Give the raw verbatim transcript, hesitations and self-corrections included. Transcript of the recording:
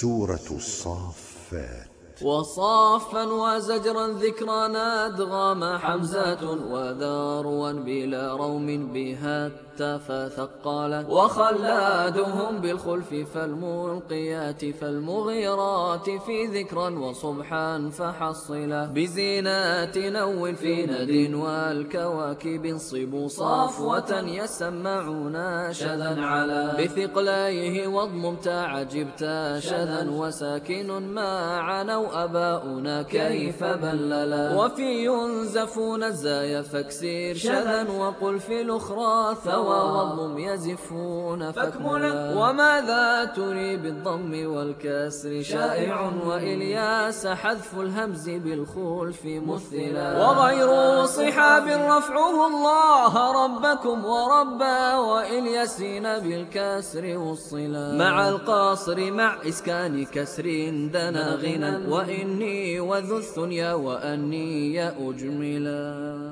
سورة الصافات. وصافا وزجرا ذكرنا أدغام حمزة وذاروا بلا روم بها فثقالا وخلادهم بالخلف فالملقيات فالمغيرات في ذكرا وصبحا فحصلا بزينات نو في ند والكواكب انصبوا صافوة يسمعون شذا على بثقليه واضمم تعجبت شذا وساكن ما عنوا أباؤنا كيف بللا وفي ينزفون الزايا فاكسير شذا وقل في الأخرى ثوى واضمم يزفون فاكملا وماذا تري بالضم والكسر شائع وإلياس حذف الهمز بالخلف مثلا وغير صحاب رفعه الله ربكم وربا وإلياسين بالكسر والصلا مع القاصر مع إسكان كسر دنا غنى وإني وذو الثنيا وأني أجملا.